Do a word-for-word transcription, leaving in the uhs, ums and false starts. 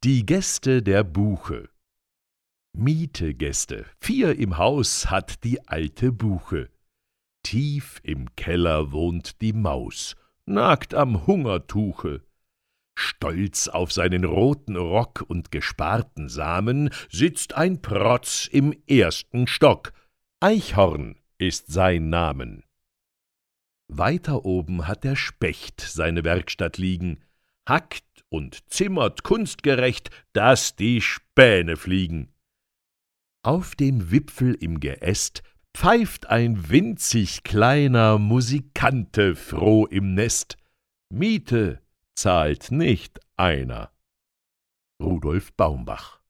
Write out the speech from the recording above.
Die Gäste der Buche. Miete Gäste, vier im Haus hat die alte Buche. Tief im Keller wohnt die Maus, nagt am Hungertuche. Stolz auf seinen roten Rock und gesparten Samen sitzt ein Protz im ersten Stock. Eichhorn ist sein Namen. Weiter oben hat der Specht seine Werkstatt liegen, hackt und zimmert kunstgerecht, daß die Späne fliegen. Auf dem Wipfel im Geäst pfeift ein winzig kleiner Musikante froh im Nest. Miete zahlt nicht einer. Rudolf Baumbach.